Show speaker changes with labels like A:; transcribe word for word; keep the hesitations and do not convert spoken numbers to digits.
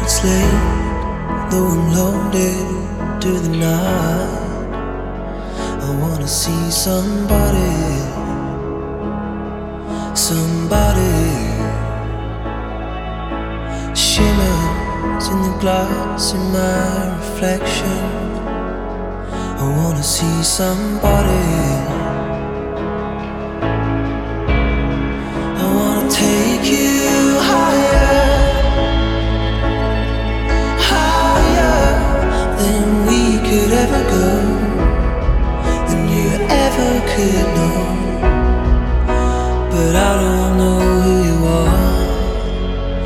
A: it's late, though I'm loaded to the night. I wanna see somebody, somebody. Shimmers in the glass in my reflection. I wanna see somebody.